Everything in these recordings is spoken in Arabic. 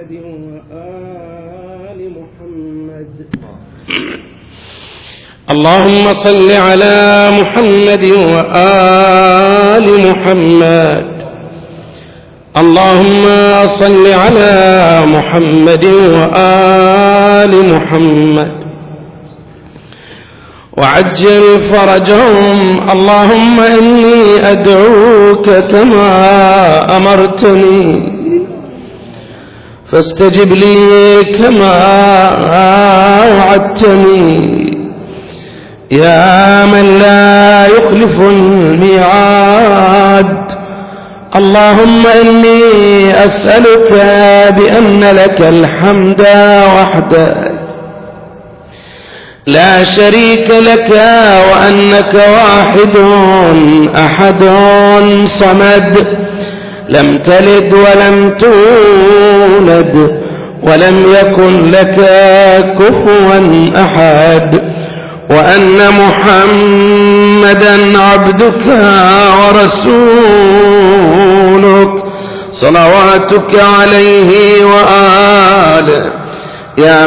محمد وآل محمد. اللهم صل على محمد وآل محمد. اللهم صل على محمد وآل محمد وعجل فرجهم. اللهم إني أدعوك كما أمرتني فاستجب لي كما وعدتني يا من لا يخلف الميعاد. اللهم إني أسألك بأن لك الحمد وحدك لا شريك لك وأنك واحد أحد صمد لم تلد ولم تولد ولم يكن لك كفوا أحد، وأن محمدا عبدك ورسولك صلواتك عليه وآله يا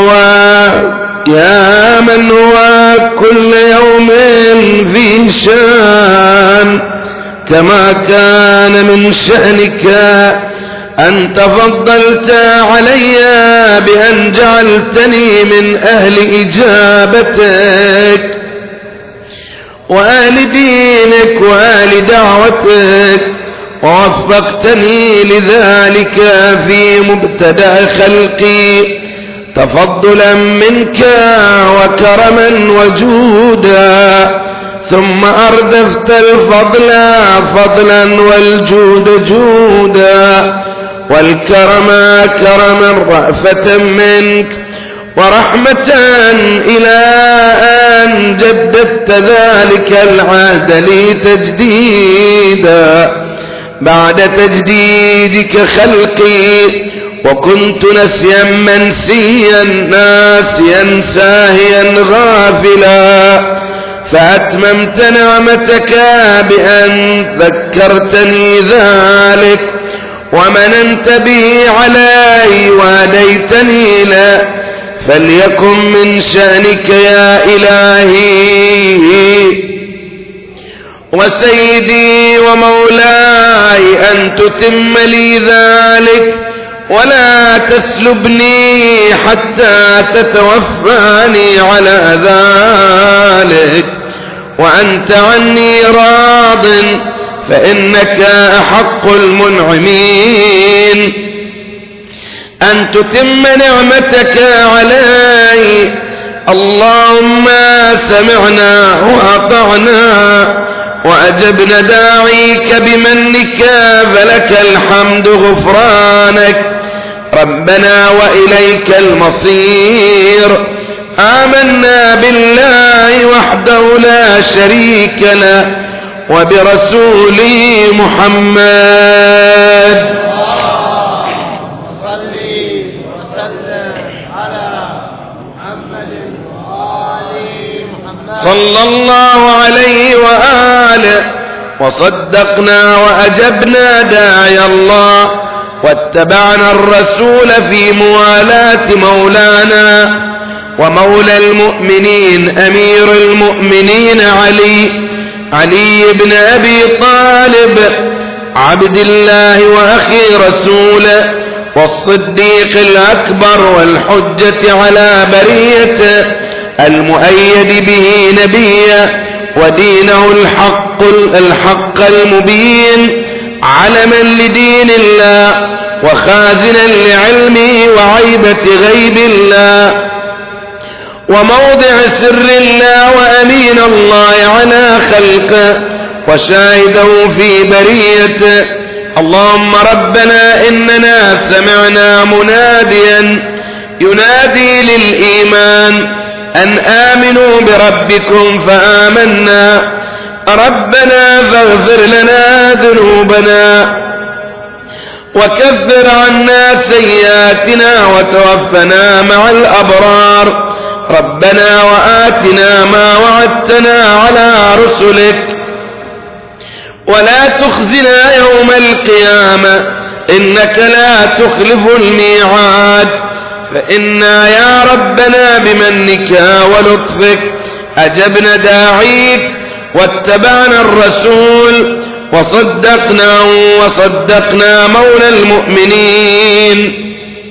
من هو كل يوم ذي شان، كما كان من شأنك أن تفضلت علي بأن جعلتني من أهل إجابتك وأهل دينك وأهل دعوتك، ووفقتني لذلك في مبتدأ خلقي تفضلا منك وكرما وجودا، ثم أردفت الفضل فضلا والجود جودا والكرم كرما رأفة منك ورحمة إلى أن جددت ذلك العهد لي تجديدا بعد تجديدك خلقي، وكنت نسيا منسيا ناسيا ساهيا غافلا، فأتممت نعمتك بأن ذكرتني ذلك ومننت به علي وهديتني له، فليكن من شأنك يا إلهي وسيدي ومولاي أن تتم لي ذلك ولا تسلبني حتى تتوفاني على ذلك، وأنت عني راض فإنك أحق المنعمين أن تتم نعمتك علي. اللهم سمعنا وأطعنا وأجبنا داعيك بمنك فلك الحمد غفرانك ربنا وإليك المصير. آمنا بالله وحده لا شريك له وبرسوله محمد صلى الله عليه وآله، وصدقنا وأجبنا داعي الله واتبعنا الرسول في موالاة مولانا ومولى المؤمنين أمير المؤمنين علي بن أبي طالب عبد الله وأخي رسوله والصديق الأكبر والحجة على بريته المؤيد به نبيا ودينه الحق المبين علما لدين الله وخازنا لعلمه وعيبة غيب الله وموضع سر الله وأمين الله على خلقه وشاهده في بريته. اللهم ربنا إننا سمعنا مناديا ينادي للإيمان أن آمنوا بربكم فآمنا، ربنا فاغفر لنا ذنوبنا وكفر عنا سيئاتنا وتوفنا مع الأبرار، ربنا وآتنا ما وعدتنا على رسلك ولا تخزنا يوم القيامة إنك لا تخلف الميعاد. فإنا يا ربنا بمنك ولطفك أجبنا داعيك واتبعنا الرسول وصدقنا مولى المؤمنين،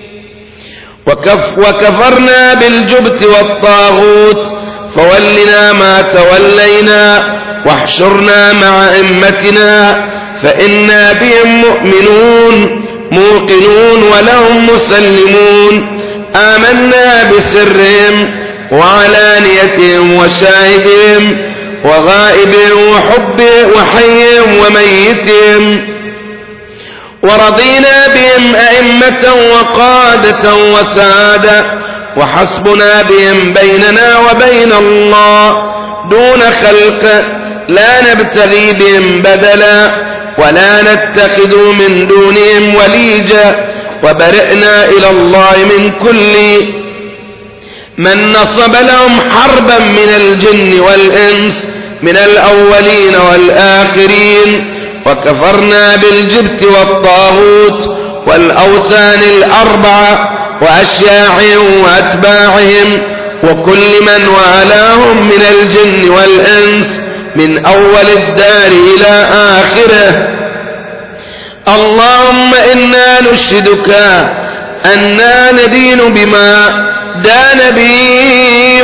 وكفرنا بالجبت والطاغوت، فولنا ما تولينا واحشرنا مع أئمتنا، فإنا بهم مؤمنون موقنون ولهم مسلمون. آمنا بسرهم وعلانيتهم وشاهدهم وغائبهم وحيهم وميتهم، ورضينا بهم أئمة وقادة وسادة، وحسبنا بهم بيننا وبين الله دون خلق، لا نبتغي بهم بدلا ولا نتخذ من دونهم وليجا، وبرئنا إلى الله من كل من نصب لهم حربا من الجن والإنس من الأولين والآخرين. وكفرنا بالجبت والطاغوت والأوثان الأربعة وأشياعهم وأتباعهم وكل من والاهم من الجن والإنس من أول الدار إلى آخره. اللهم إنا نشهدك أننا ندين بما دان به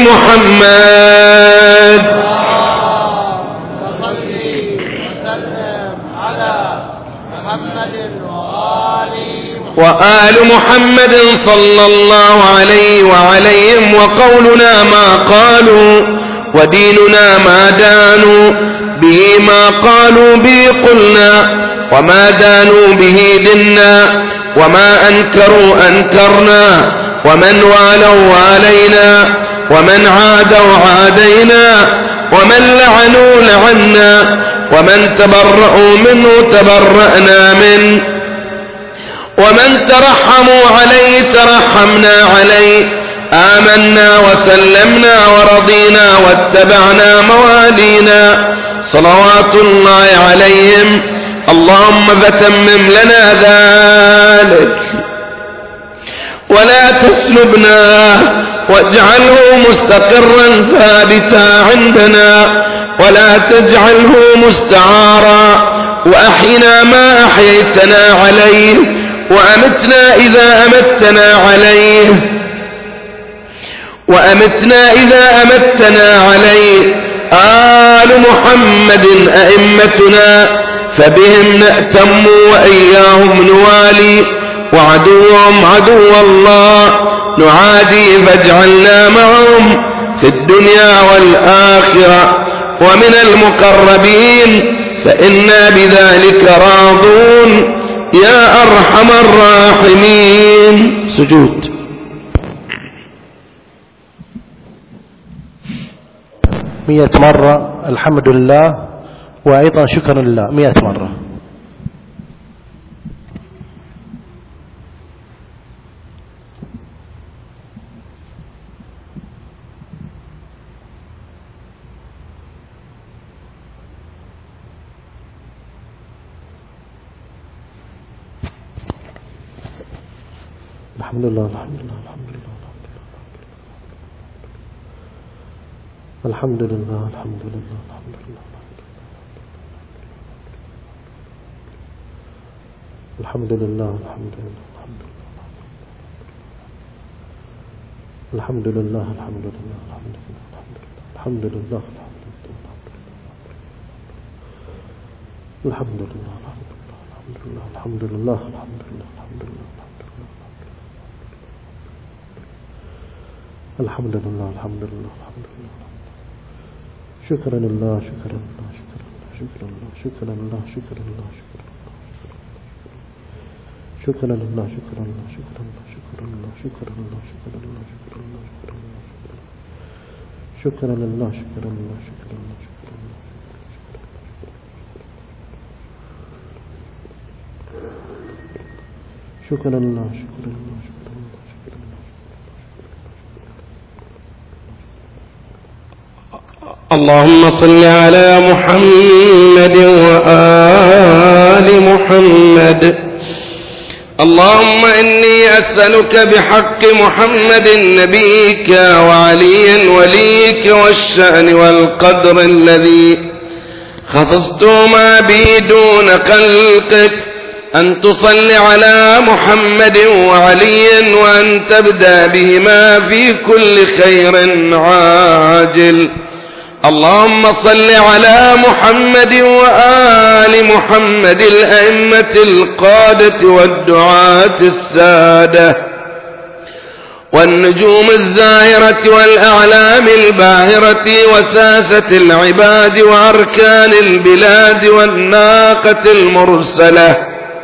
محمد، وآل محمد صلى الله عليه وعليهم، وقولنا ما قالوا وديننا ما دانوا به ما قالوا به قلنا، وما دانوا به دنا، وما أنكروا أنكرنا، ومن والوا والينا، ومن عادوا عادينا، ومن لعنوا لعنا، ومن تبرؤوا منه تبرأنا منه، ومن ترحموا عليه ترحمنا عليه. آمنا وسلمنا ورضينا واتبعنا موالينا صلوات الله عليهم. اللهم فتمم لنا ذلك ولا تسلبنا، واجعله مستقرا ثابتا عندنا، ولا تجعله مستعارا، وأحينا ما أحييتنا عليه، وأمتنا إذا أمتنا عليه، وأمتنا إذا أمتنا عليه. آل محمد أئمتنا فبهم نأتم وإياهم نوالي، وعدوهم عدو الله نعادي، فاجعلنا معهم في الدنيا والآخرة ومن المقربين، فإنا بذلك راضون يا أرحم الراحمين. سجود. مئة مرة الحمد لله، وأيضا شكرا لله 100 مرة. الحمد لله الحمد لله الحمد لله الحمد لله الحمد لله الحمد لله الحمد لله الحمد لله الحمد لله الحمد لله الحمد لله الحمد لله الحمد لله الحمد لله الحمد لله الحمد لله الحمد لله. شكرا لله شكرا لله شكرا لله شكرا لله شكرا لله شكرا لله شكرا لله شكرا لله شكرا لله شكرا لله شكرا لله شكرا لله شكرا لله شكرا لله شكرا لله شكرا لله شكرا لله. اللهم صل على محمد وآل محمد اللهم إني أسألك بحق محمد نبيك وعلي وليك والشأن والقدر الذي خصصتما به دون خلقك أن تصل على محمد وعلي وأن تبدأ بهما في كل خير عاجل. اللهم صل على محمد وآل محمد الأئمة القادة والدعاة السادة والنجوم الزاهرة والأعلام الباهرة وساسة العباد وأركان البلاد والناقة المرسلة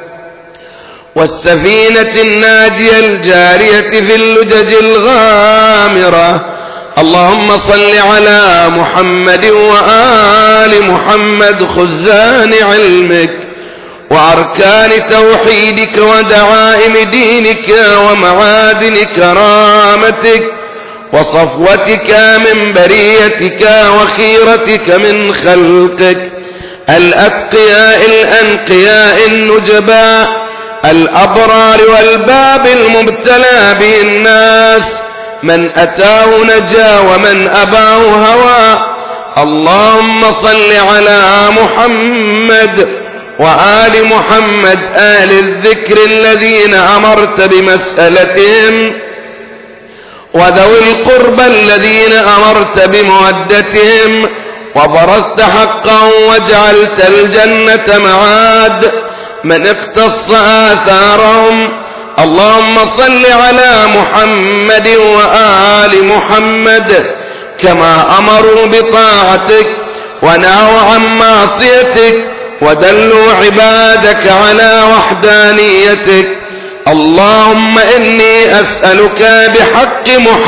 والسفينة الناجية الجارية في اللجج الغامرة. اللهم صل على محمد وآل محمد خزان علمك وأركان توحيدك ودعائم دينك ومعادن كرامتك وصفوتك من بريتك وخيرتك من خلقك الأتقياء الأنقياء النجباء الأبرار والباب المبتلى به الناس من أتاه نجا ومن أباه هوى. اللهم صل على محمد وآل محمد آل الذكر الذين أمرت بمسألتهم وذوي القربى الذين أمرت بمودتهم وبرزت حقهم وجعلت الجنة معاد من اقتص آثارهم. اللهم صل على محمد وآل محمد كما أمروا بطاعتك ونهوا عن معصيتك ودلوا عبادك على وحدانيتك. اللهم إني أسألك بحق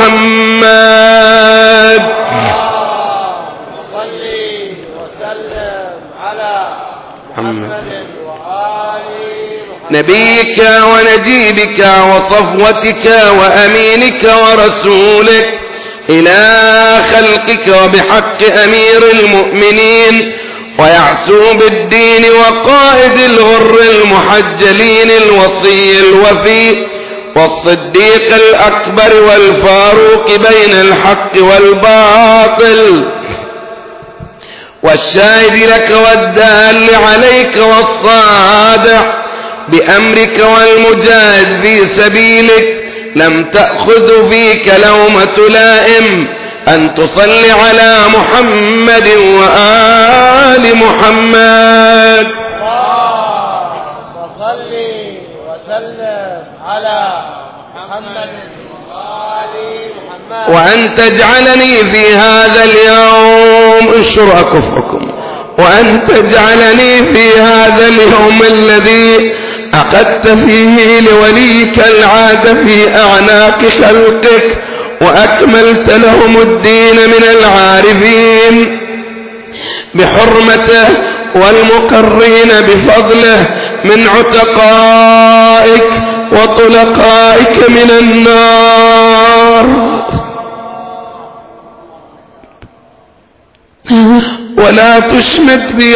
محمد صل وسلم على محمد نبيك ونجيبك وصفوتك وأمينك ورسولك إلى خلقك وبحق أمير المؤمنين ويعسوب الدين وقائد الغر المحجلين الوصي الوفي والصديق الأكبر والفاروق بين الحق والباطل والشاهد لك والدال عليك والصادع بأمرك والمجاهد في سبيلك لم تأخذ فيك لومة لائم أن تصلي على محمد وآل محمد. اللهم صل وسلم على محمد وآل محمد وأن تجعلني في هذا اليوم انشر أكفكم وأن تجعلني في هذا اليوم الذي أخذت فيه لوليك العهد في أعناق خلقك وأكملت لهم الدين من العارفين بحرمته والمقرين بفضله من عتقائك وطلقائك من النار. ولا تشمت بي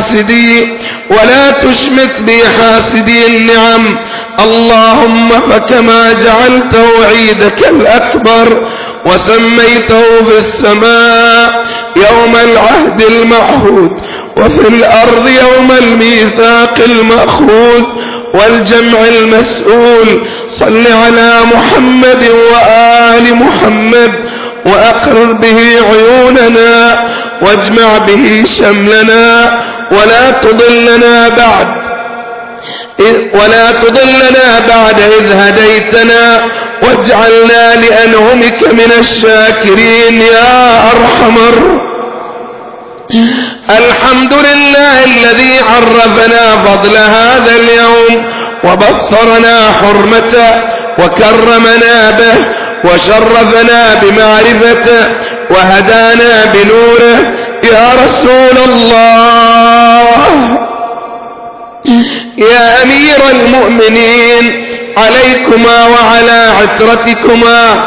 حاسدي النعم. اللهم فكما جعلت وعيدك الأكبر وسميته في السماء يوم العهد المعهود وفي الأرض يوم الميثاق المأخوذ والجمع المسؤول صل على محمد وآل محمد وأقرر به عيوننا واجمع به شملنا ولا تضلنا بعد إذ هديتنا واجعلنا لأنعمك من الشاكرين يا أرحم الحمد لله الذي عرفنا فضل هذا اليوم وبصرنا حرمته وكرمنا به وشرفنا بمعرفته وهدانا بنوره. يا رسول الله يا أمير المؤمنين عليكما وعلى عترتكما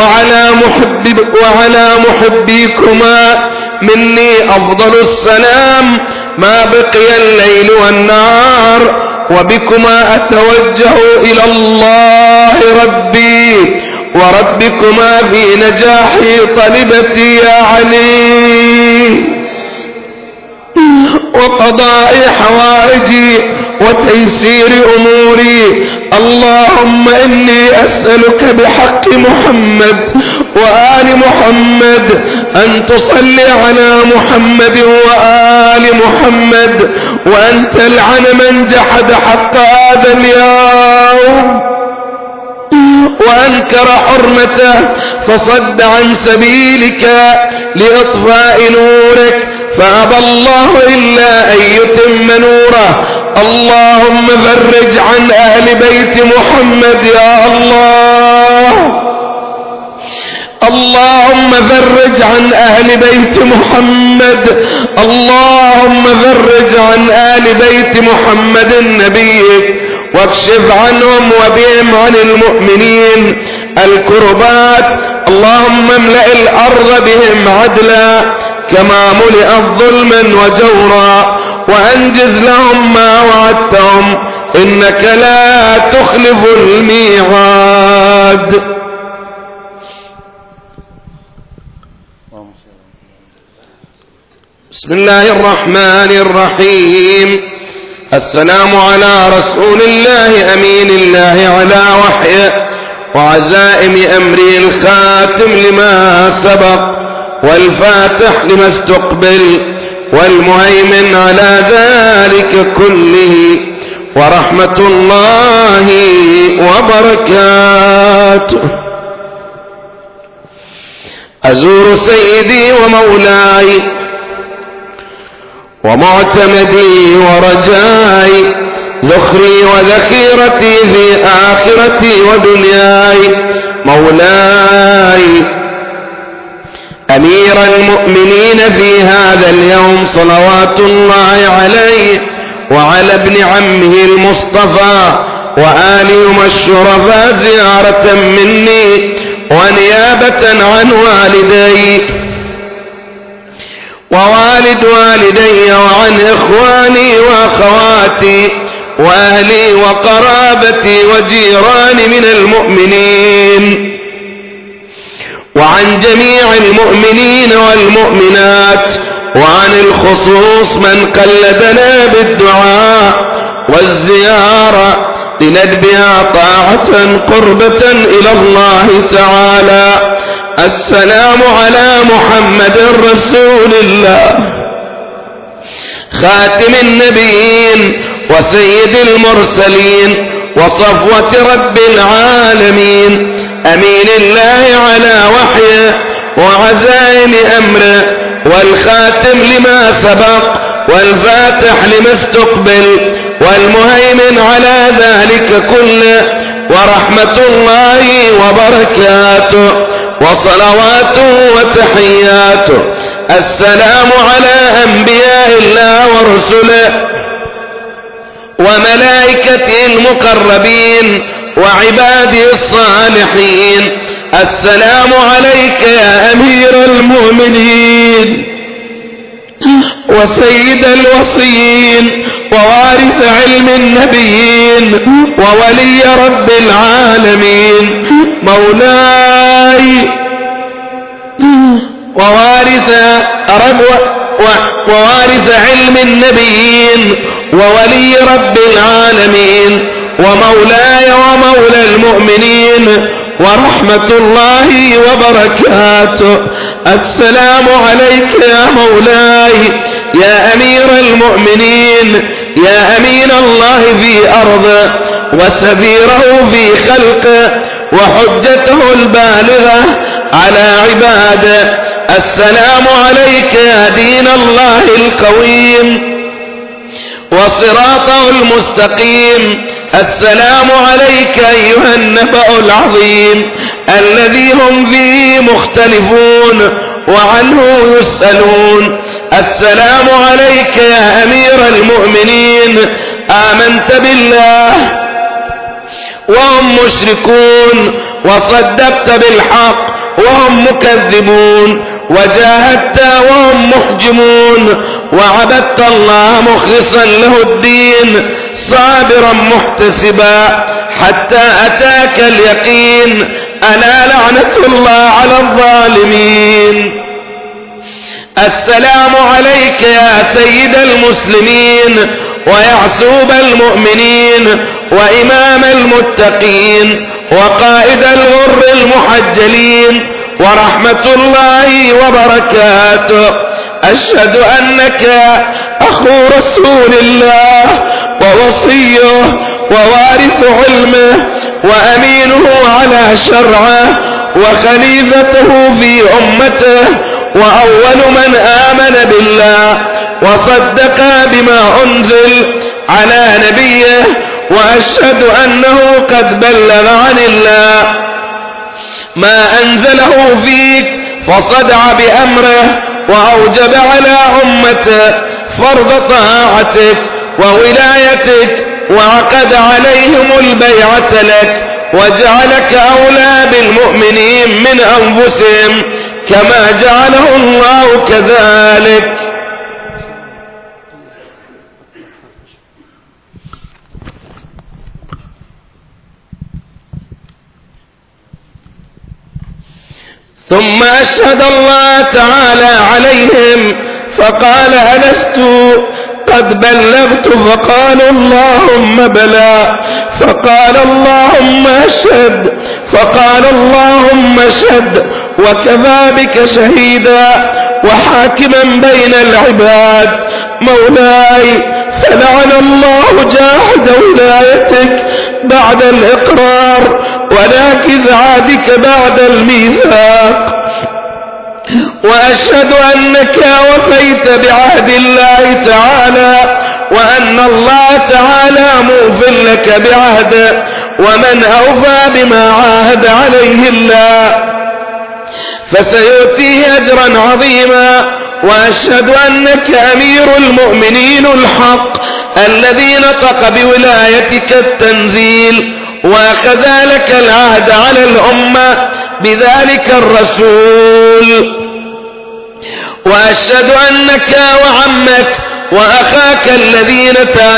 وعلى محبيكما مني أفضل السلام ما بقي الليل والنهار وبكما أتوجه إلى الله ربي وربكما في نجاح طلبتي يا علي وقضاء حوائجي وتيسير أموري. اللهم إني أسألك بحق محمد وآل محمد أن تصلي على محمد وآل محمد، وأن تلعن من جحد حق هذا اليوم وأنكر حرمته فصد عن سبيلك لإطفاء نورك، فأبى الله إلا أن يتم نوره. اللهم فرج عن أهل بيت محمد يا الله. اللهم فرج عن أهل بيت محمد. اللهم فرج عن أهل بيت محمد نبيك، واكشف عنهم وبهم عن المؤمنين الكربات. اللهم املأ الأرض بهم عدلا كما ملئت ظلما وجورا، وأنجز لهم ما وعدتهم إنك لا تخلف الميعاد. بسم الله الرحمن الرحيم. السلام على رسول الله أمين الله على وحيه وعزائم أمره، الخاتم لما سبق والفاتح لما استقبل والمهيمن على ذلك كله، ورحمة الله وبركاته. أزور سيدي ومولاي ومعتمدي ورجاي، ذخري وذخيرتي في آخرتي ودنياي، مولاي أمير المؤمنين في هذا اليوم صلوات الله عليه وعلى ابن عمه المصطفى وآلهم الشرفاء زيارة مني ونيابة عن والدي ووالد والدي وعن إخواني وأخواتي وأهلي وقرابتي وجيراني من المؤمنين، وعن جميع المؤمنين والمؤمنات، وعن الخصوص من قلدنا بالدعاء والزيارة لندبها طاعة قربة إلى الله تعالى. السلام على محمد رسول الله خاتم النبيين وسيد المرسلين وصفوة رب العالمين، أمين الله على وحيه وعزائم أمره، والخاتم لما سبق والفاتح لما استقبل والمهيمن على ذلك كله، ورحمة الله وبركاته وصلواته وتحياته. السلام على أنبياء الله ورسله وملائكته المقربين وعباده الصالحين. السلام عليك يا أمير المؤمنين وسيد الوصيين ووارث علم النبيين وولي رب العالمين، مولاي ووارث علم النبيين وولي رب العالمين، ومولاي ومولى المؤمنين، ورحمة الله وبركاته. السلام عليك يا مولاي يا أمير المؤمنين، يا أمين الله في أرضه وسفيره في خلقه وحجته البالغة على عباده. السلام عليك يا دين الله القويم وصراطه المستقيم. السلام عليك أيها النبأ العظيم الذي هم فيه مختلفون وعنه يسألون. السلام عليك يا أمير المؤمنين، آمنت بالله وهم مشركون، وصدقت بالحق وهم مكذبون، وجاهدت وهم محجمون، وعبدت الله مخلصا له الدين. صابرا محتسبا حتى أتاك اليقين ألا لعنة الله على الظالمين. السلام عليك يا سيد المسلمين ويعسوب المؤمنين وإمام المتقين وقائد الغر المحجلين ورحمة الله وبركاته. أشهد أنك أخو رسول الله ووصيه ووارث علمه وأمينه على شرعه وخليفته في أمته وأول من آمن بالله وصدق بما أنزل على نبيه، وأشهد أنه قد بلغ عن الله ما أنزله فيك فصدع بأمره وأوجب على أمته فرض طاعتك وولايتك وعقد عليهم البيعة لك وجعلك أولى بالمؤمنين من أنفسهم كما جعله الله كذلك. ثم أشهد الله تعالى عليهم فقال ألست قد بلغت؟ فقالوا اللهم بلى. فقال اللهم اشهد. فقال اللهم اشهد وكفى بك شهيدا وحاكما بين العباد. مولاي فلعن الله جاحد ولايتك بعد الإقرار وناكث عهدك بعد الميثاق، وأشهد أنك وفيت بعهد الله تعالى وأن الله تعالى موف لك بعهده، ومن أوفى بما عاهد عليه الله فسيؤتيه أجرا عظيما. وأشهد أنك أمير المؤمنين الحق الذي نطق بولايتك التنزيل وأخذ لك العهد على الأمة بذلك الرسول. وأشهد أنك وعمك وأخاك الذين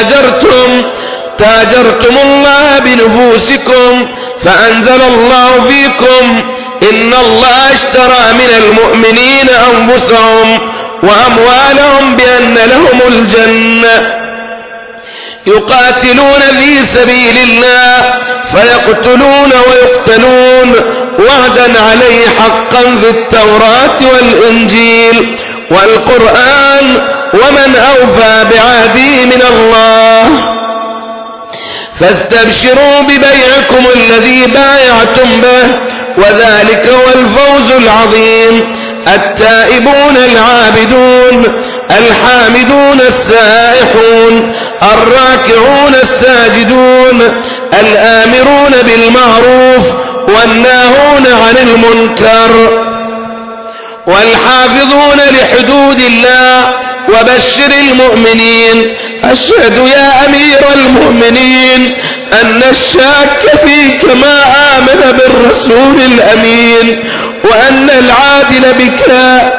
تاجرتم الله بنفوسكم فأنزل الله فيكم إن الله اشترى من المؤمنين أنفسهم وأموالهم بأن لهم الجنة يقاتلون في سبيل الله فيقتلون ويقتلون وعدا عليه حقا في التوراة والإنجيل والقرآن، ومن أوفى بعهده من الله. فاستبشروا ببيعكم الذي بايعتم به وذلك هو الفوز العظيم. التائبون العابدون الحامدون السائحون الراكعون الساجدون الآمرون بالمعروف والناهون عن المنكر والحافظون لحدود الله وبشر المؤمنين. أشهد يا أمير المؤمنين أن الشاك فيك ما آمن بالرسول الأمين، وأن العادل بك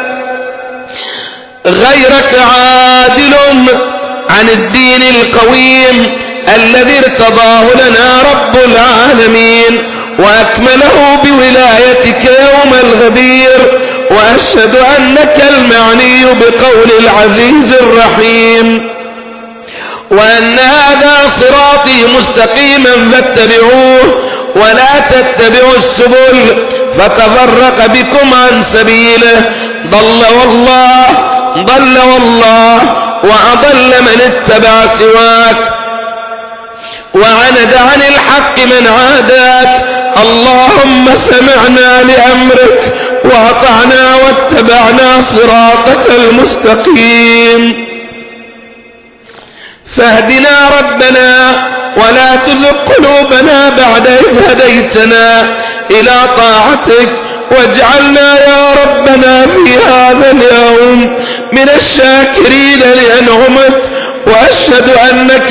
غيرك عادل عن الدين القويم الذي ارتضاه لنا رب العالمين وأكمله بولايتك يوم الغدير. وأشهد أنك المعني بقول العزيز الرحيم وأن هذا صراطي مستقيما فاتبعوه ولا تتبعوا السبل فتفرق بكم عن سبيله. ضل والله وأضل من اتبع سواك وعند عن الحق من عاداك. اللهم سمعنا لأمرك وأطعنا واتبعنا صراطك المستقيم. فاهدنا ربنا ولا تزغ قلوبنا بعد إذ هديتنا إلى طاعتك، واجعلنا يا ربنا في هذا اليوم من الشاكرين لأنعمك. وأشهد أنك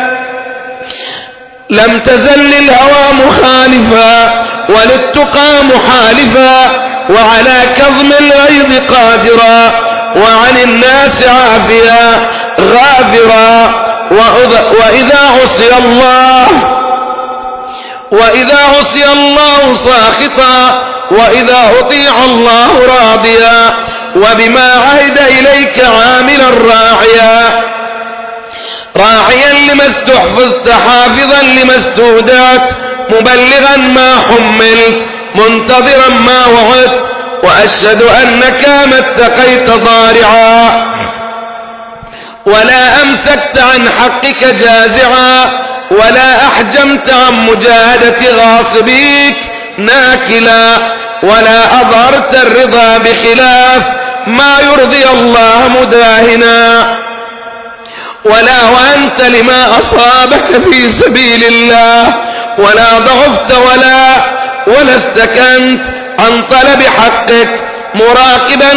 لم تزل للهوى مخالفا وللتقى محالفا وعلى كظم الغيظ قادرا وعن الناس عافيا غافرا وإذا عصي الله ساخطا وإذا أطيع الله راضيا وبما عهد إليك عاملا راعيا لما استحفظت حافظا لما استودعت مبلغا ما حملت منتظرا ما وعدت وأشهد أنك ما اتقيت ضارعا ولا أمسكت عن حقك جازعا ولا أحجمت عن مجاهدة غاصبيك ناكلا ولا أظهرت الرضا بخلاف ما يرضي الله مداهنا ولا وأنت لما أصابك في سبيل الله ولا ضعفت ولا استكنت عن طلب حقك مراقبا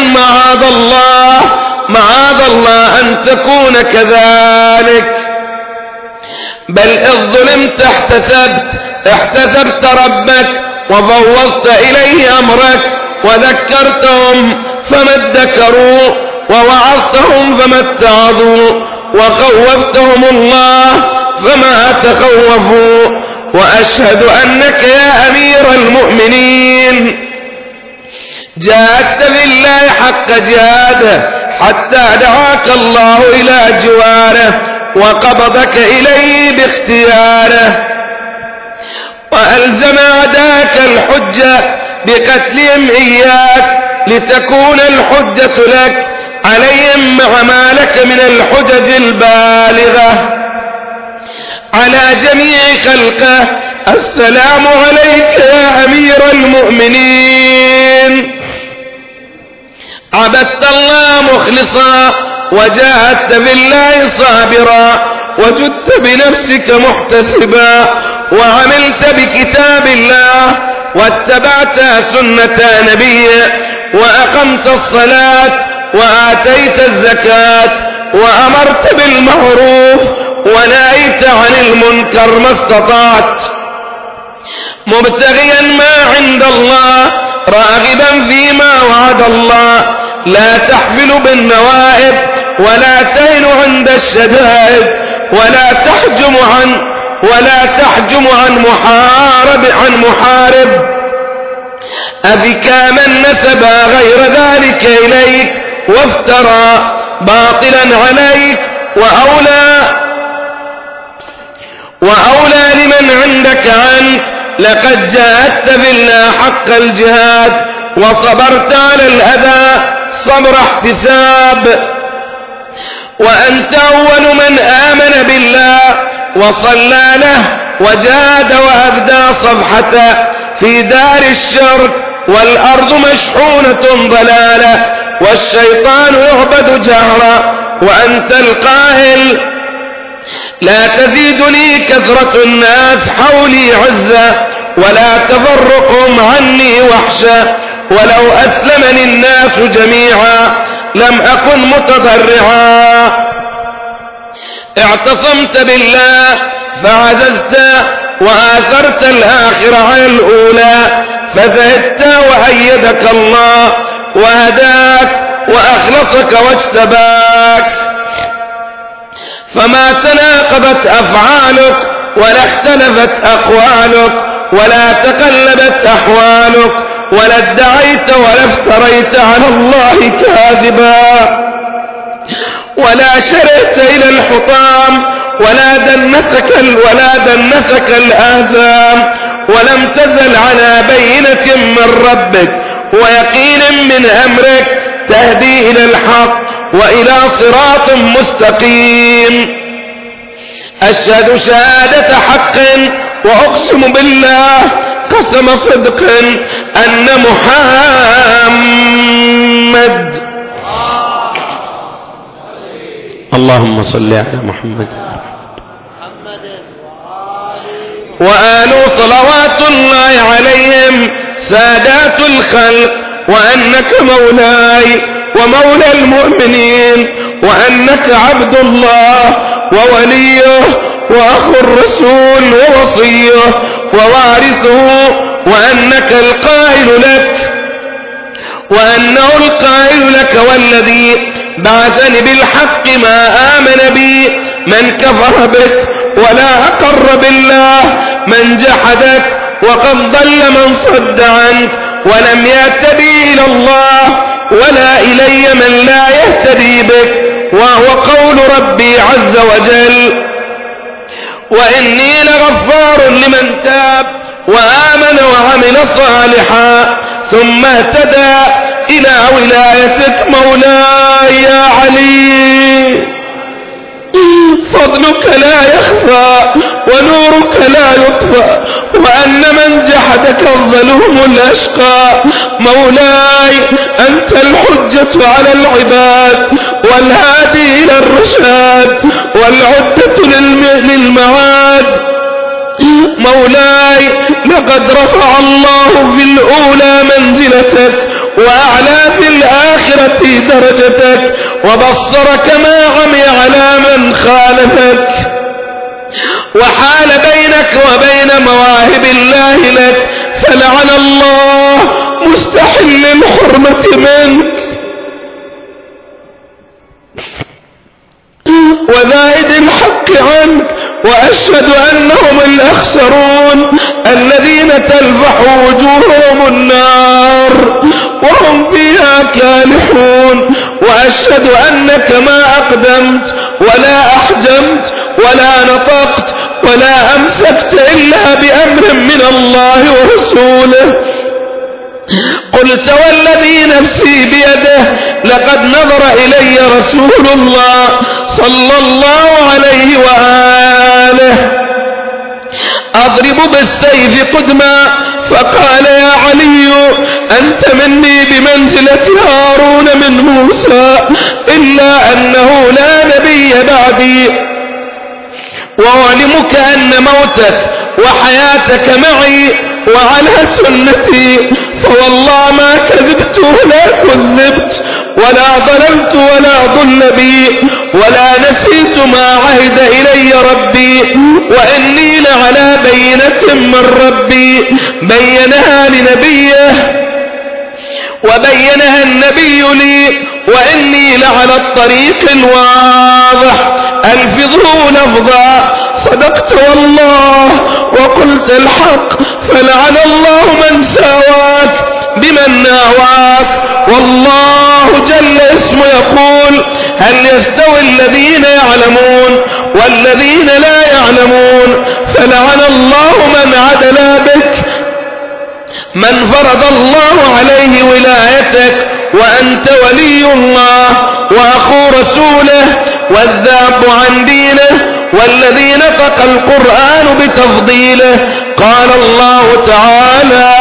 معاذ الله أن تكون كذلك بل إذ ظلمت احتسبت ربك وفوضت إليه أمرك وذكرتهم فما ادكروا ووعظتهم فما اتعظوا وخوفتهم الله فما تخوفوا وأشهد أنك يا أمير المؤمنين جاهدت بالله حق جهاده حتى دعاك الله إلى جواره وقبضك إليه باختياره وألزم أعداءك الحجة بقتلهم إياك لتكون الحجة لك عليهم مع ما لك من الحجج البالغة على جميع خلقه. السلام عليك يا أمير المؤمنين. عبدت الله مخلصا وجاهدت بالله صابرا وجدت بنفسك محتسبا وعملت بكتاب الله واتبعت سنة نبيه وأقمت الصلاة وآتيت الزكاة وأمرت بالمعروف ونهيت عن المنكر ما استطعت مبتغيا ما عند الله راغبا فيما وعد الله لا تحفل بالنوائب ولا تهن عند الشدائد ولا تحجم عن محارب أبكى من نسب غير ذلك إليك وافترى باطلا عليك وأولى لمن عندك عنك. لقد جاهدت بالله حق الجهاد وصبرت على الأذى صبر احتساب وأنت أول من آمن بالله وصلى له وجاهد وأبدى صفحته في دار الشرك والأرض مشحونة ضلالة والشيطان يعبد جهرا وأنت القائل لا تزيدني كثرة الناس حولي عزة ولا تفرقهم عني وحشة ولو أسلمني الناس جميعا لم أكن متضرعا. اعتصمت بالله فعززت وآثرت الآخرة على الأولى فزهدت وأيدك الله وهداك وأخلصك واجتباك فما تناقضت أفعالك ولا اختلفت أقوالك ولا تقلبت أحوالك ولا ادعيت ولا افتريت على الله كاذبا ولا شرعت إلى الحطام ولا دنسك الآثام ولم تزل على بينة من ربك ويقين من أمرك تهدي إلى الحق وإلى صراط مستقيم. أشهد شهادة حق وأقسم بالله قسم صدق أن محمد اللهم صل على محمد وآله صلوات الله عليهم سادات الخلق وأنك مولاي ومولى المؤمنين وأنك عبد الله ووليه وأخو الرسول ووصيه ووارثه وأنك القائل لك والذي بعثني بالحق ما آمن بي من كفر بك ولا أقر بالله من جحدك وقد ضل من صد عنك ولم يهتدي إلى الله ولا إلي من لا يهتدي بك وهو قول ربي عز وجل وإني لغفار لمن تاب وآمن وعمل صالحا ثم اهتدى إلى ولايتك مولاي يا علي فضلك لا يخفى ونورك لا يطفى وأن من جحدك الظلوم الأشقى مولاي أنت الحجة على العباد والهادي إلى الرشاد والعدة للمعاد مولاي لقد رفع الله في الأولى منزلتك وأعلى في الآخرة درجتك وبصرك ما عمي على من خالفك وحال بينك وبين مواهب الله لك فلعن الله مستحل الحرمة منك وذائد الحق عنك وأشهد أنهم الأخسرون الذين تلفح وجوههم النار وهم فيها كالحون وأشهد أنك ما أقدمت ولا أحجمت ولا نطقت ولا أمسكت إلا بأمر من الله ورسوله قلت والذي نفسي بيده لقد نظر إلي رسول الله صلى الله عليه وآله أضرب بالسيف قدما فقال يا علي أنت مني بمنزلة هارون من موسى إلا أنه لا نبي بعدي وأعلمك أن موتك وحياتك معي وعلى سنتي فوالله ما كذبت ولا كذبت ولا ضللت ولا ضل بي ولا نسيت ما عهد إلي ربي وإني لعلى بينة من ربي بينها لنبيه وبينها النبي لي وإني لعلى الطريق الواضح ألفظه لفظا صدقت والله وقلت الحق فلعن الله من ساواك بمن ناواك والله جل اسمه يقول هل يستوي الذين يعلمون والذين لا يعلمون فلعن الله من عدل بك من فرض الله عليه ولايتك وأنت ولي الله وأخو رسوله والذاب عن دينه والذي نطق القرآن بتفضيله قال الله تعالى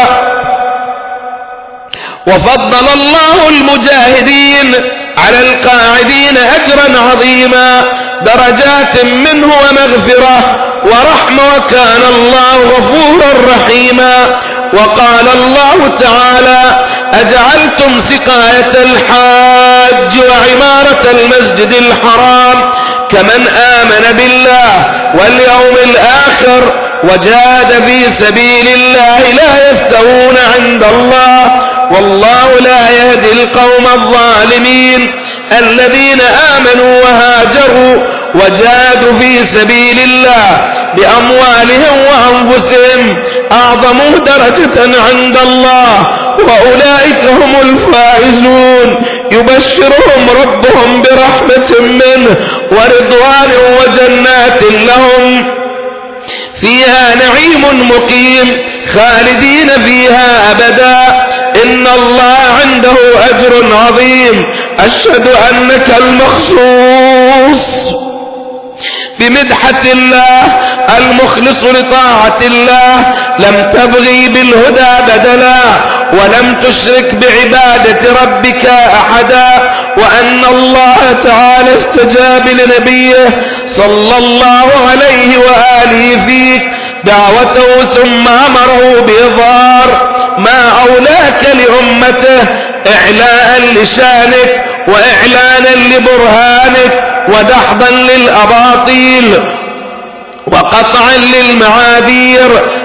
وفضل الله المجاهدين على القاعدين أجرا عظيما درجات منه ومغفرة ورحمة وكان الله غفورا رحيما وقال الله تعالى أجعلتم سقاية الحاج وعمارة المسجد الحرام كمن آمن بالله واليوم الآخر وجاهد في سبيل الله لا يستوون عند الله والله لا يهدي القوم الظالمين الذين آمنوا وهاجروا وجاهدوا في سبيل الله بأموالهم وأنفسهم أعظم درجة عند الله وأولئك هم الفائزون يبشرهم ربهم برحمة منه ورضوان وجنات لهم فيها نعيم مقيم خالدين فيها أبدا إن الله عنده أجر عظيم أشهد أنك المخصوص بمدحة الله المخلص لطاعة الله لم تبغي بالهدى بدلا ولم تشرك بعبادة ربك أحدا وأن الله تعالى استجاب لنبيه صلى الله عليه وآله فيك دعوته ثم أمره بإظهار ما أولاك لأمته إعلاء لشانك وإعلانا لبرهانك ودحضا للأباطيل وقطعا للمعاذير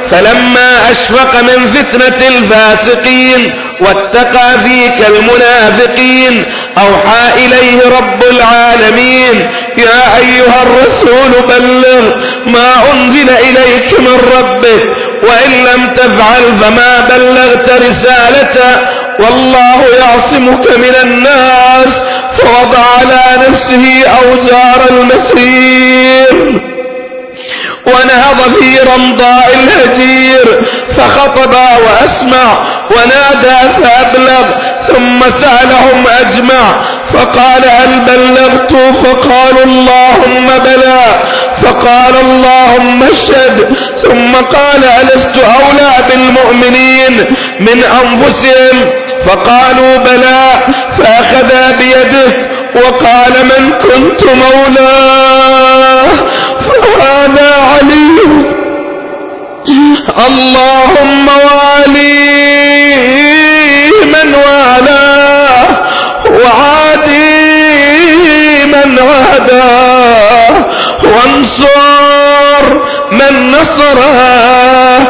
فلما أشفق من فتنة الفاسقين واتقى فيك المنافقين أوحى إليه رب العالمين: يا أيها الرسول بلغ ما أنزل إليك من ربك، وإن لم تفعل فما بلغت رسالته، والله يعصمك من الناس. فوضع على نفسه أوزار المسير ونهض في رمضاء الهجير فخطب وأسمع ونادى فأبلغ، ثم سألهم أجمع فقال: هل بلغت؟ فقالوا: اللهم بلى. فقال: اللهم اشهد. ثم قال: ألست أولى بالمؤمنين من أنفسهم؟ فقالوا: بلى. فأخذ بيده وقال: من كنت مولاه فهذا علي، اللهم والي من والاه وعادي من عاداه وانصر من نصره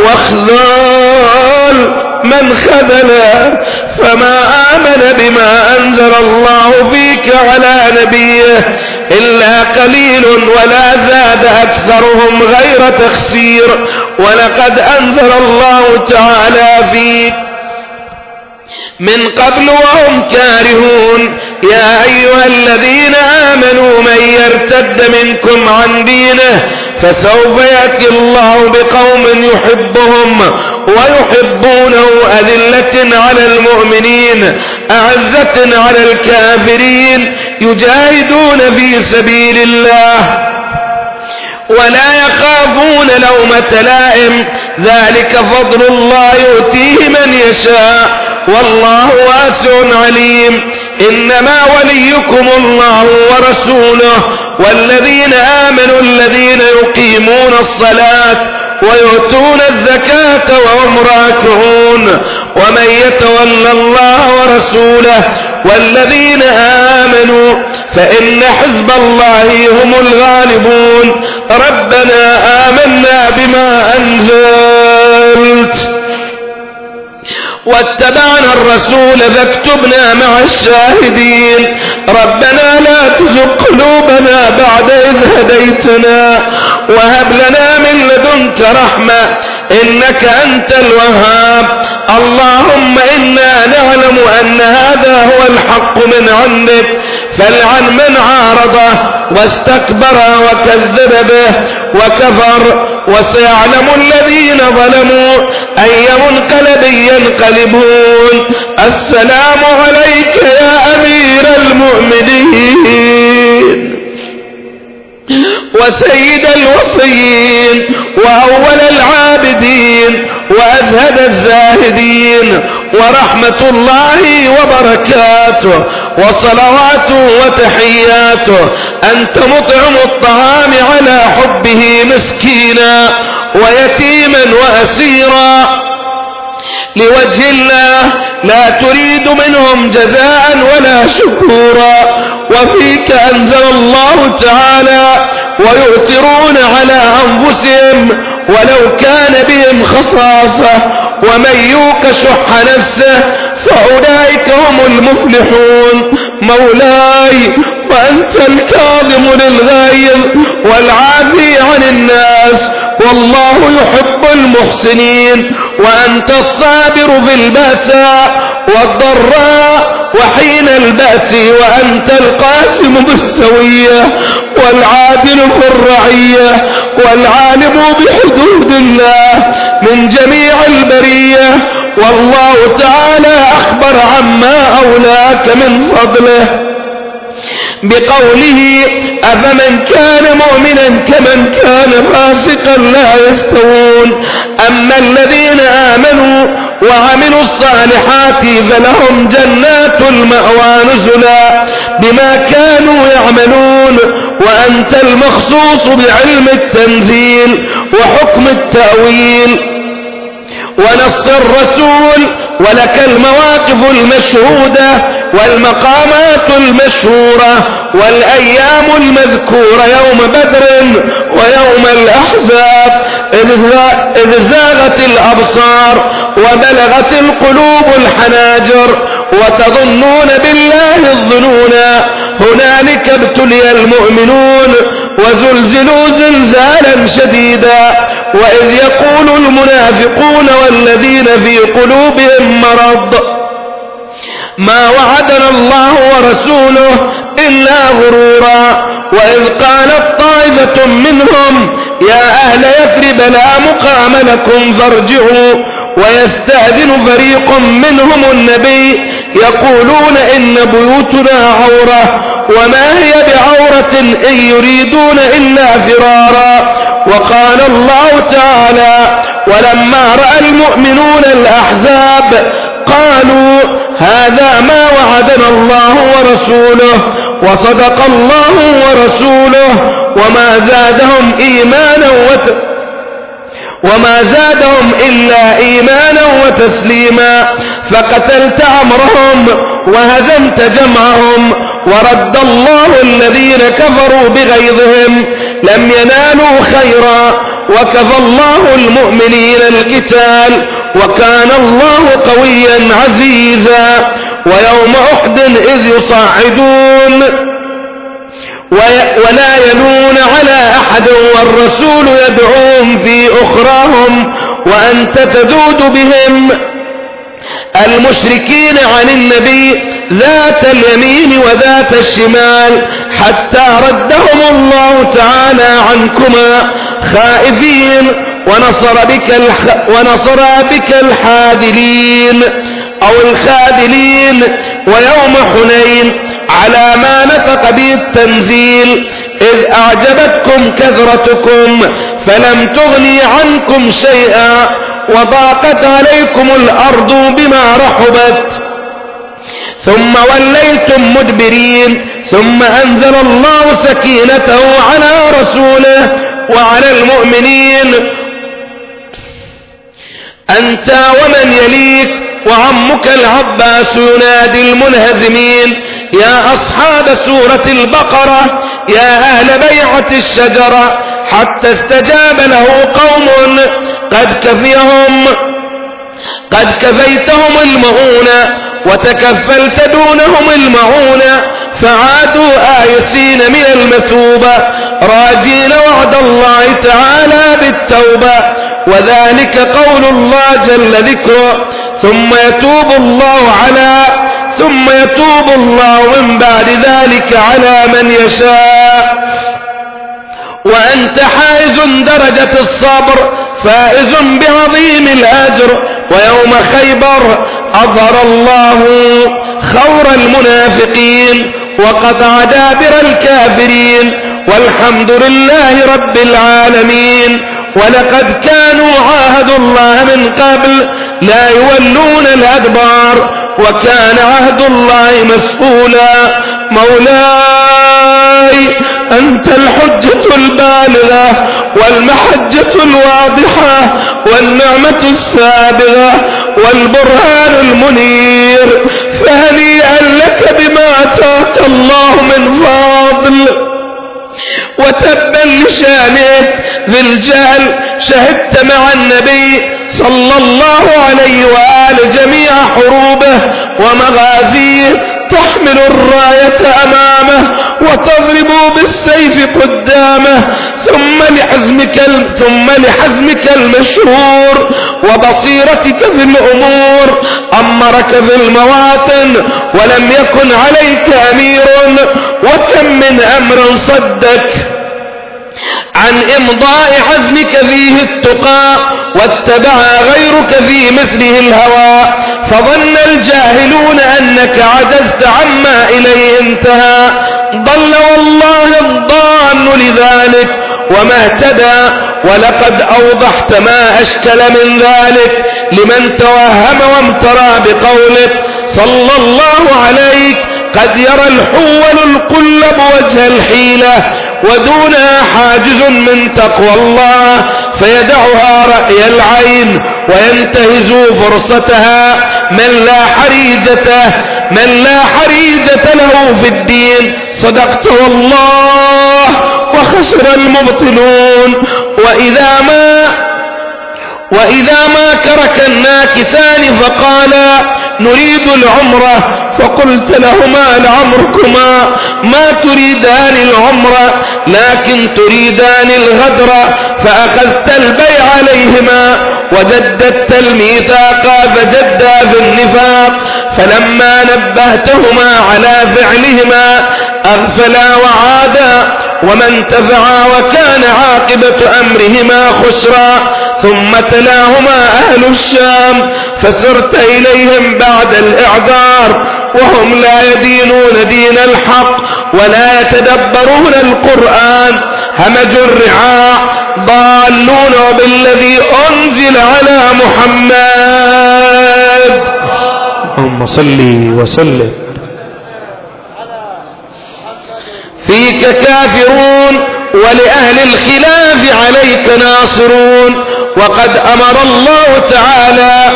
واخذل من خذله. فما آمن بما أنزل الله فيك على نبيه إلا قليل، ولا زاد أكثرهم غير تخسير. ولقد أنزل الله تعالى فيك من قبل وهم كارهون: يا أيها الذين آمنوا من يرتد منكم عن دينه فسوف يأتي الله بقوم يحبهم ويحبونه أذلة على المؤمنين أعزة على الكافرين يجاهدون في سبيل الله ولا يخافون لومة لائم، ذلك فضل الله يؤتيه من يشاء والله واسع عليم. إنما وليكم الله ورسوله والذين آمنوا الذين يقيمون الصلاة ويؤتون الزكاة وهم راكعون. ومن يتول الله ورسوله والذين آمنوا فإن حزب الله هم الغالبون. ربنا آمنا بما أنزلت واتبعنا الرسول فاكتبنا مع الشاهدين. ربنا لا تزغ قلوبنا بعد إذ هديتنا وهب لنا من لدنك رحمة إنك أنت الوهاب. اللهم إنا نعلم أن هذا هو الحق من عندك، فالعن من عارضه واستكبر وكذب به وكفر. وسيعلم الذين ظلموا أي منقلب ينقلبون. السلام عليك يا أمير المؤمنين وسيد الوصيين وأول العابدين وأزهد الزاهدين، ورحمة الله وبركاته وصلواته وتحياته. أنت مطعم الطعام على حبه مسكينا ويتيما وأسيرا لوجه الله، لا تريد منهم جزاء ولا شكورا. وفيك أنزل الله تعالى: ويؤثرون على أنفسهم ولو كان بهم خصاصة ومن يوق شح نفسه فأولئك هم المفلحون. مولاي وأنت الكاظم للغيظ والعافي عن الناس، والله يحب المحسنين. وأنت الصابر في البأساء والضراء وحين البأس، وأنت القاسم بالسوية والعادل في الرعية والعالم بحدود الله من جميع البرية. والله تعالى أخبر عما أولاك من فضله بقوله: أفمن كان مؤمنا كمن كان فاسقا لا يستوون. أما الذين آمنوا وعملوا الصالحات فلهم جنات المأوى نزلا بما كانوا يعملون. وأنت المخصوص بعلم التنزيل وحكم التأويل ونص الرسول، ولك المواقف المشهودة والمقامات المشهورة والأيام المذكورة يوم بدر ويوم الأحزاب. إذ زاغت الأبصار وبلغت القلوب الحناجر وتظنون بالله الظنونا هنالك ابتلي المؤمنون وزلزلوا زلزالا شديدا وإذ يقول المنافقون والذين في قلوبهم مرض ما وعدنا الله ورسوله إلا غرورا وإذ قالت طائفة منهم يا أهل يثرب لا مقام لكم فارجعوا ويستأذن فريق منهم النبي يقولون إن بيوتنا عورة وما هي بعورة إن يريدون إلا فرارا وقال الله تعالى ولما رأى المؤمنون الأحزاب قالوا هذا ما وعدنا الله ورسوله وصدق الله ورسوله وما زادهم إلا إيمانا وتسليما فقتلت أمرهم وهزمت جمعهم ورد الله الذين كفروا بغيظهم لم ينالوا خيرا وكفى الله المؤمنين القتال وكان الله قويا عزيزا ويوم أحد إذ يصعدون ولا يلون على أحد والرسول يدعوهم في أخراهم وأنت تذود بهم المشركين عن النبي ذات اليمين وذات الشمال حتى ردهم الله تعالى عنكما خائفين ونصر بك الحاذلين أو الخاذلين ويوم حنين على ما نطق به التنزيل إذ أعجبتكم كثرتكم فلم تغني عنكم شيئا وضاقت عليكم الأرض بما رحبت ثم وليتم مدبرين ثم أنزل الله سكينته على رسوله وعلى المؤمنين أنت ومن يليك وعمك العباس ينادي المنهزمين يا أصحاب سورة البقرة يا أهل بيعة الشجرة حتى استجاب له قوم قد كفيتهم المعونة وتكفلت دونهم المعونة فعادوا آيسين من المثوبة راجين وعد الله تعالى بالتوبة وذلك قول الله جل ذكره ثم يتوب الله من بعد ذلك على من يشاء وأنت حائز درجة الصبر فائز بعظيم الأجر ويوم خيبر أظهر الله خور المنافقين وقطع دابر الكافرين والحمد لله رب العالمين ولقد كانوا عاهدوا الله من قبل لا يولون الأدبار وكان عهد الله مسؤولا مولاي أنت الحجة البالغة والمحجة الواضحة والنعمة السابغة والبرهان المنير فهنيئا لك بما أتاك الله من فضل وتبا لشانك ذي الجهل شهدت مع النبي صلى الله عليه وآله جميع حروبه ومغازيه تحمل الراية أمامه وتضرب بالسيف قدامه ثم لحزمك المشهور وبصيرتك في الأمور أمرك في المواطن ولم يكن عليك أمير وكم من أمر صدك عن إمضاء عزمك فيه التقى واتبع غيرك في مثله الهوى فظن الجاهلون أنك عجزت عما إليه انتهى ضل والله الضال لذلك وما اهتدى ولقد أوضحت ما أشكل من ذلك لمن توهم وامترى بقولك صلى الله عليك قد يرى الحول القلب وجه الحيلة ودونها حاجز من تقوى الله فيدعها رأي العين وينتهز فرصتها من لا حريجة له في الدين صدقت والله وخسر المبطلون وإذا ما وإذا ما كرك الناكثان فقالا نريد العمرة، فقلت لهما لعمركما ما تريدان العمرة لكن تريدان الغدر، فأخذت البيع عليهما وجددت الميثاق فجدا في النفاق. فلما نبهتهما على فعلهما أغفلا وعادا وما انتفعا وكان عاقبة أمرهما خسرا. ثم تلاهما أهل الشام فسرت إليهم بعد الإعذار وهم لا يدينون دين الحق ولا يتدبرون القرآن، همج الرعاع ضالون بالذي أنزل على محمد. اللهم صل وسلم. فيك كافرون ولأهل الخلاف عليك ناصرون. وقد أمر الله تعالى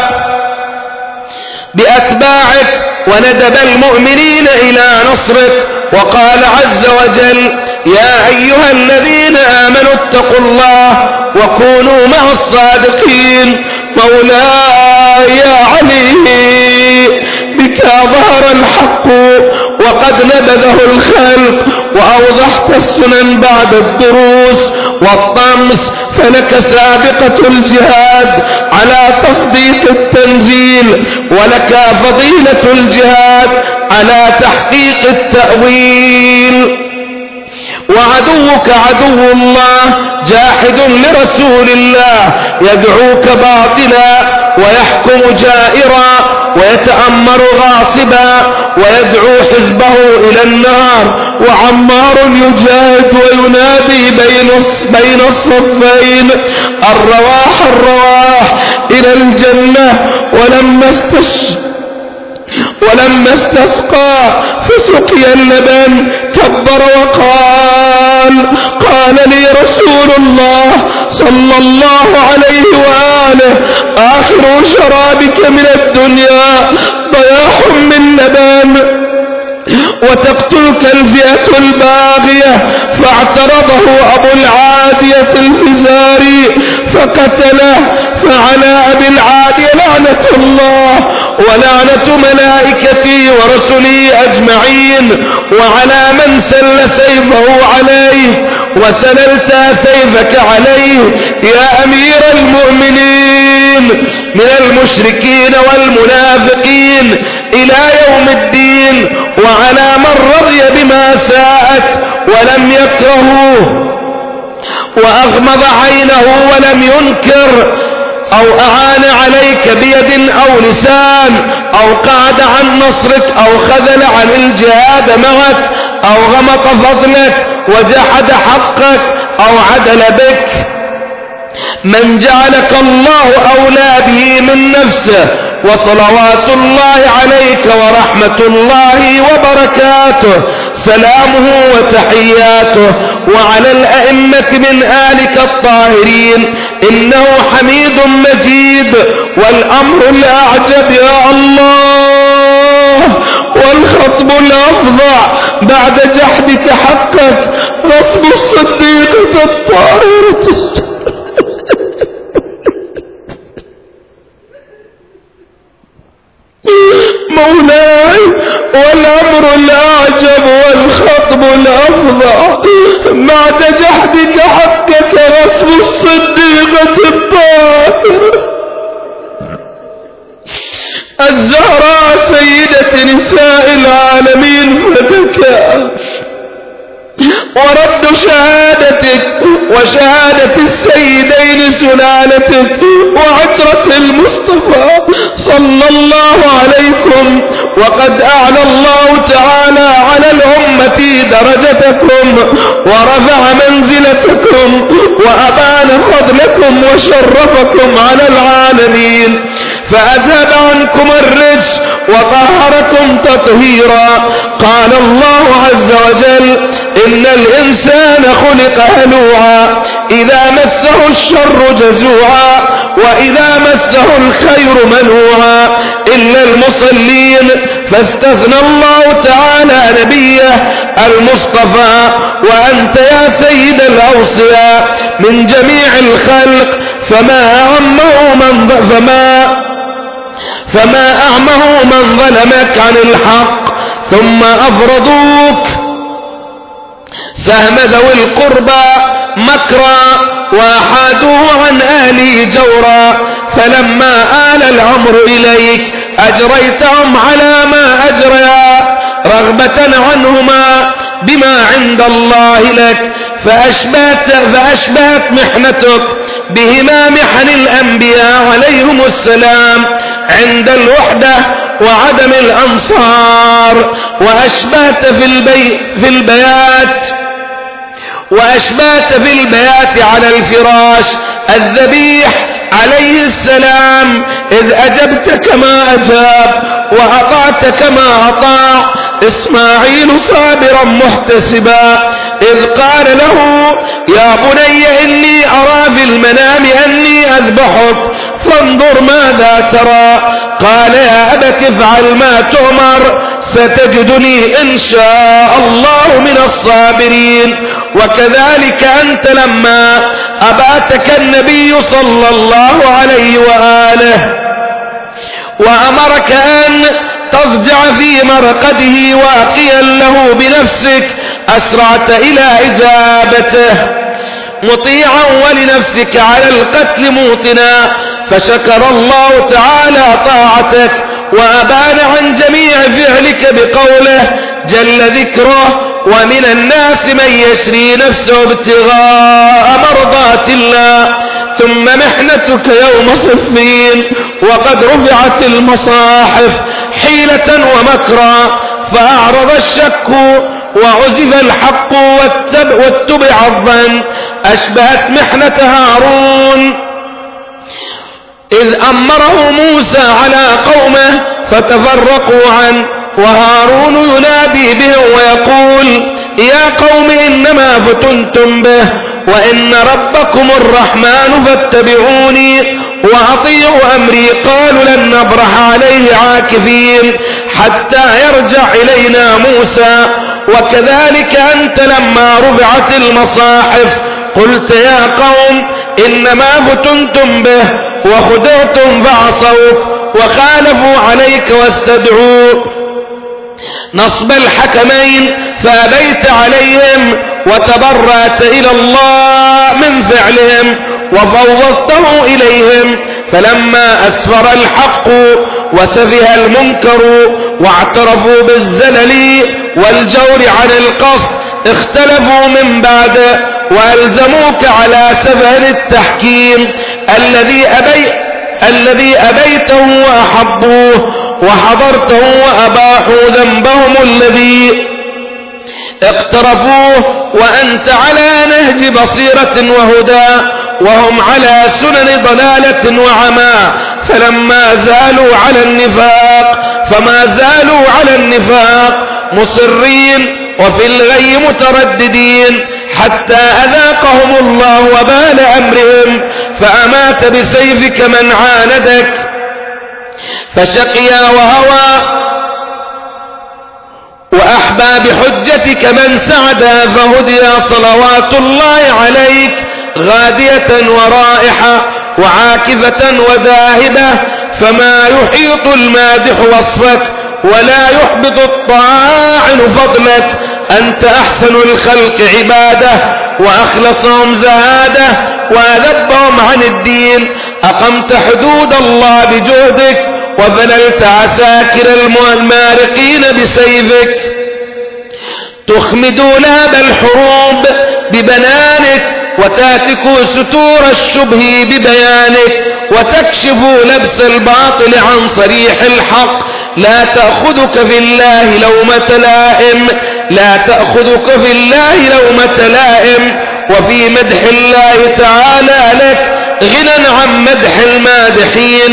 بأتباعك وندب المؤمنين إلى نصرك، وقال عز وجل يا أيها الذين آمنوا اتقوا الله وكونوا مع الصادقين. مولاي يا علي بك ظهر الحق وقد نبذه الخلق، وأوضحت السنن بعد الدروس والطمس، فلك سابقة الجهاد على تصديق التنزيل، ولك فضيلة الجهاد على تحقيق التأويل. وعدوك عدو الله جاحد لرسول الله يدعوك باطلا ويحكم جائرا ويتأمر غاصبا ويدعو حزبه إلى النار، وعمار يجاهد وينادي بين الصفين الرواح الرواح إلى الجنة. ولما استسقى فسقي اللبن كبر قال لي رسول الله صلى الله عليه وآله آخر شرابك من الدنيا ضياح من لبن وتقتلك الفئة الباغية. فاعترضه أبو العادية الفزاري فقتله، فعلى أبي العادية لعنة الله ولعنة ملائكتي ورسلي أجمعين، وعلى من سل سيفه عليه وسللت سيفك عليه يا أمير المؤمنين من المشركين والمنافقين إلى يوم الدين، وعلى من رضي بما ساءت ولم يكرهه وأغمض عينه ولم ينكر، أو أعان عليك بيد أو لسان، أو قعد عن نصرك، أو خذل عن الجهاد معك، أو غمط فضلك وجحد حقك، أو عدل بك. من جعلك الله أولى به من نفسه، وصلوات الله عليك ورحمة الله وبركاته سلامه وتحياته، وعلى الأئمة من آلك الطاهرين، إنه حميد مجيد. والأمر الأعجب يا الله والخطب الأفظع بعد جحدك حقك غصب الصديقة الطاهرة مولاي. والأمر الأعجب والخطب الأفظع بعد جحدك حقك غصب الصديقة الطاهرة الزهراء سيدة نساء العالمين فبكى، ورد شهادتك وشهادة السيدين سلالتك وعترة المصطفى صلى الله عليكم. وقد أعلى الله تعالى على الأمة درجتكم ورفع منزلتكم وأبان فضلكم وشرفكم على العالمين، فأذهب عنكم الرجس وطهركم تطهيرا. قال الله عز وجل إن الإنسان خلق هلوعا إذا مسه الشر جزوعا وإذا مسه الخير منوعا إلا المصلين. فاستثنى الله تعالى نبيه المصطفى وأنت يا سيد الأوصياء من جميع الخلق، فما أعمه من ظلمك عن الحق ثم أفرضوك سهم ذوي القربى مكرا وأحادوه عن أهله جورا فلما آل الأمر إليك أجريتهم على ما أجريا رغبة عنهما بما عند الله لك فأشبهت محنتك بهما محن الأنبياء عليهم السلام عند الوحدة وعدم الأنصار وأشبهت في البيات على الفراش الذبيح عليه السلام إذ أجبت كما أجاب وأطعت كما أطاع إسماعيل صابرا محتسبا إذ قال له يا بني إني أرى في المنام أني أذبحك فانظر ماذا ترى قال يا أبت افعل ما تؤمر ستجدني إن شاء الله من الصابرين وكذلك أنت لما أباتك النبي صلى الله عليه وآله وأمرك أن تضجع في مرقده واقيا له بنفسك أسرعت إلى إجابته مطيعا ولنفسك على القتل موطنا فشكر الله تعالى طاعتك وأبان عن جميع فعلك بقوله جل ذكره ومن الناس من يشري نفسه ابتغاء مرضات الله ثم محنتك يوم صفين وقد رفعت المصاحف حيلة ومكرا فأعرض الشك وعزف الحق واتبع الظن أشبهت محنة هارون إذ أمره موسى على قومه فتفرقوا عنه وهارون ينادي بهم ويقول يا قوم إنما فتنتم به وإن ربكم الرحمن فاتبعوني وأطيعوا أمري قالوا لن نبرح عليه عاكفين حتى يرجع إلينا موسى وكذلك أنت لما رفعت المصاحف قلت يا قوم إنما فتنتم به وخدعتم فعصوك وخالفوا عليك واستدعوا نصب الحكمين فأبيت عليهم وتبرأت إلى الله من فعلهم وفوضته إليهم فلما أسفر الحق وسفه المنكر واعترفوا بالزلل والجور عن القصد اختلفوا من بعد وألزموك على سفه التحكيم الذي أبيته وأحبوه وحضرته وأباحوا ذنبهم الذي اقترفوه وأنت على نهج بصيرة وهدى وهم على سنن ضلالة وعمى فما زالوا على النفاق مصرين وفي الغي مترددين حتى أذاقهم الله وبال أمرهم فأمات بسيفك من عاندك فشقيا وهوى وأحبى بحجتك من سعدا فهديا صلوات الله عليك غادية ورائحة وعاكفة وذاهبة فما يحيط المادح وصفك ولا يحبط الطاعن فضلك أنت أحسن الخلق عبادة وأخلصهم زهادة وأذبهم عن الدين أقمت حدود الله بجهدك وذللت عساكر المارقين بسيفك تخمد لاب الحروب ببنانك وتاتك ستور الشبه ببيانك وتكشف لبس الباطل عن صريح الحق لا تأخذك في الله لومة لائم وفي مدح الله تعالى لك غنى عن مدح المادحين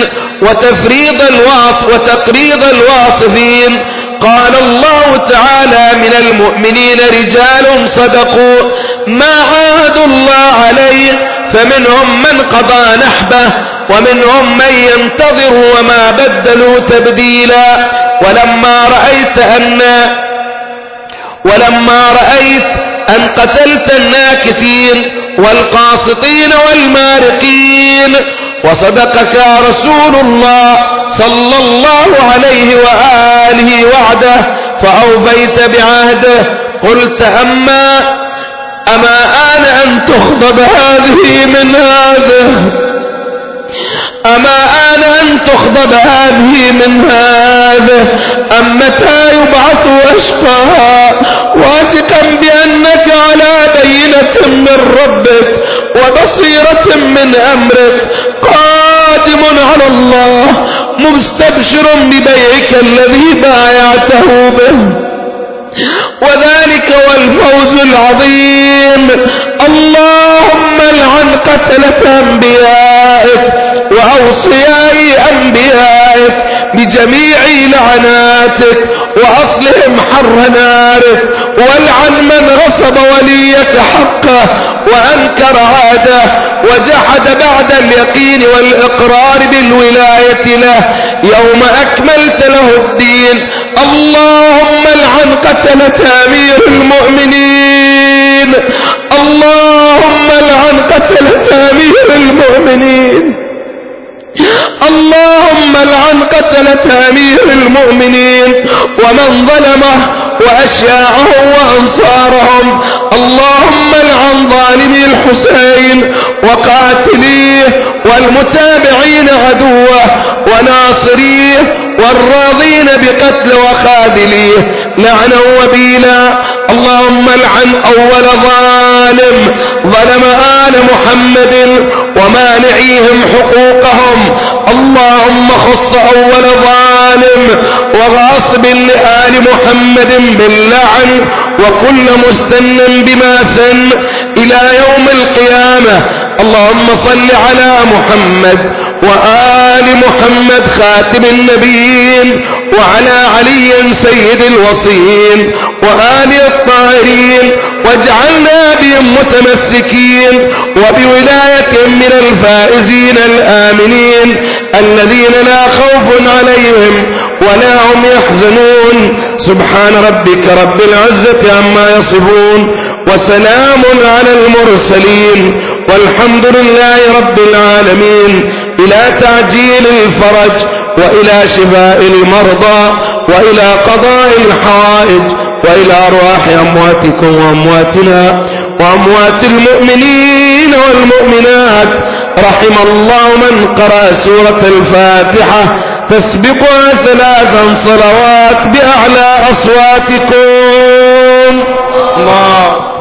وتقريض الواصفين قال الله تعالى من المؤمنين رجال صدقوا ما عاهدوا الله عليه فمنهم من قضى نحبه ومنهم من ينتظر وما بدلوا تبديلا ولما رأيت أن قتلت الناكثين والقاسطين والمارقين وصدقك يا رسول الله صلى الله عليه وآله وعده فأوفيت بعهده، قلت أما آن أن تخضب هذه من هذا، أما آن أن تخضب هذه من هذا، أم متى يبعث أشقاها واثقا بأنك على بينة من ربك وبصيرة من أمرك، قادم على الله مستبشر ببيعك الذي بايعته به، وذلك هو الفوز العظيم. اللهم العن قتلة أنبيائك وأوصياء أنبيائك بجميع لعناتك، وأصلهم حر نارك، والعن من غصب وليك حقه وأنكر عاده وجحد بعد اليقين والإقرار بالولاية له يوم أكملت له الدين. اللهم العن قتلة أمير المؤمنين، اللهم العن قتلة أمير المؤمنين، اللهم العن قتلة أمير المؤمنين ومن ظلمه وأشياعهم وأنصارهم. اللهم العن ظالمي الحسين وقاتليه والمتابعين عدوه وناصريه والراضين بقتل وخاذليه لعنا وبيلا. اللهم العن أول ظالم ظلم آل محمد ومانعيهم حقوقهم. اللهم خص أول ظالم وغاصب لآل محمد باللعن وكل مستن بما سن إلى يوم القيامة. اللهم صل على محمد وآل محمد خاتم النبيين، وعلى علي سيد الوصيين وآل الطاهرين، واجعلنا بهم متمسكين وبولاية من الفائزين الآمنين الذين لا خوف عليهم ولا هم يحزنون. سبحان ربك رب العزة عما يصفون وسلام على المرسلين والحمد لله رب العالمين. إلى تعجيل الفرج وإلى شفاء المرضى وإلى قضاء الحوائج وإلى أرواح أمواتكم وأمواتنا وأموات المؤمنين والمؤمنات. رحم الله من قرأ سورة الفاتحة تسبقها 3 صلوات بأعلى أصواتكم. الله